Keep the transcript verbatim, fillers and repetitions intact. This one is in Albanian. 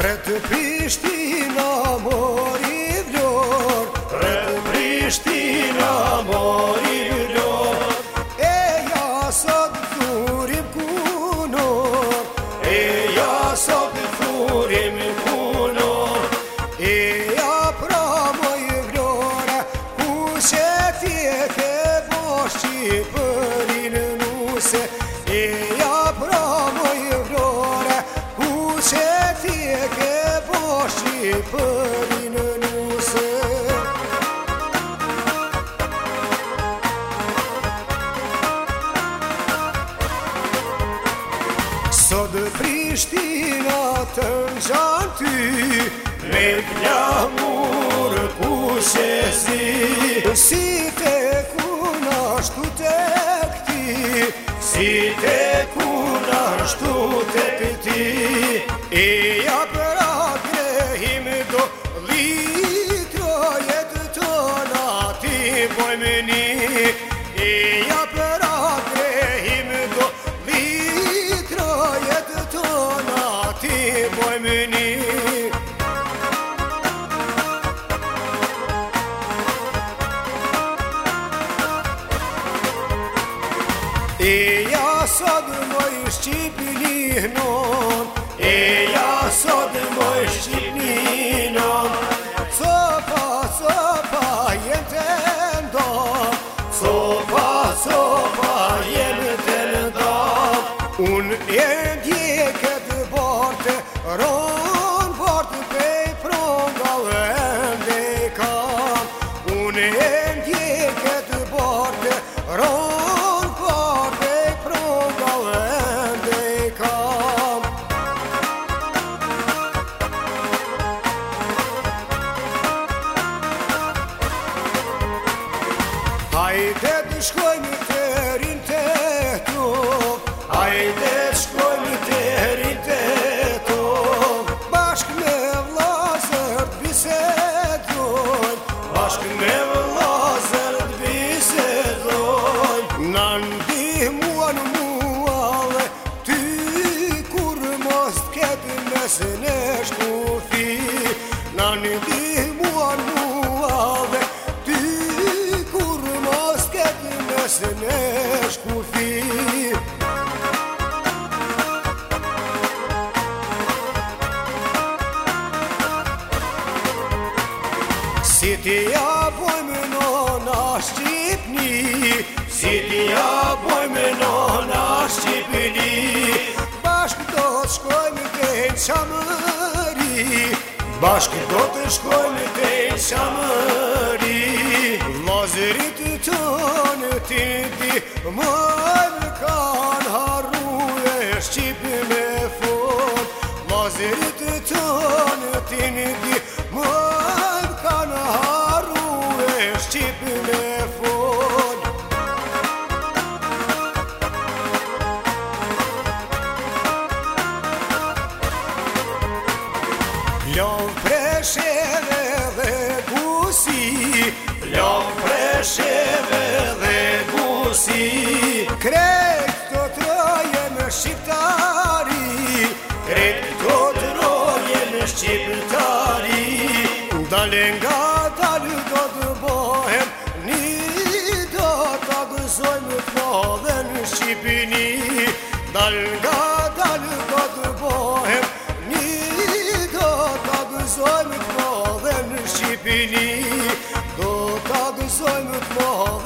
Rret Prishtina mori vlor, Rret Prishtina mori vlor, e ja sot thurim kunor, e ja sot thurim kunor, e ja pra moj vlore, ku që tje ke bosh Shqipërin nuse, e ja pra moj vlore, ku që tje ke bosh Shqipërin nuse. Sot Prishtina të ngjan ty, me flamur ku që zi, si te kuna shtu tek ti, si te kuna shtu te ti, e ja për agrehim do litro jetë tona ti bojmë ni, e ja për agrehim do litro jetë tona ti bojmë ni. E ja sot moj Shqipni hnon, e ja sot moj Shqipni non, copa, copa jem të ndon, copa, copa jem të ndon, un e ndje këtë borte, ron borte pej prongave ende kam, un e ndje këtë borte, ron borte pej prongave ende kam. Hajde të shkojmë të rinë të tokë, hajde shkojmë të rinë të tokë, bashkë me vllazër të bisedojmë, bashkë me vllazër të bisedojmë, na ndihmuan mua dhe ty kur mos t'ketë mes nesh kufi, na ndihmuan mua dhe ty kur mos t'ketë mes nesh kufi. Si ti ja bojmë nona Shqipni, si ti ja bojmë nona Shqipni, bashkë do të shkojmë te Çamëri, bashkë do të shkojmë te Çamëri, vllazërit tonë ti di më kanë harrue Shqip me fond, vllazërit tonë ti di më kanë harrue Shqip me fond. Lov Presheve dhe Gusi, Lov Presheve dhe Gusi, krejt të trojen shqiptari, krejt të trojen shqiptari, dale nga dalë do të bohem, një do të gëzojmë të modhen Shqipini, dal nga dalë do të bohem, një do të gëzojmë të modhen Shqipini, do të gëzojmë të modhen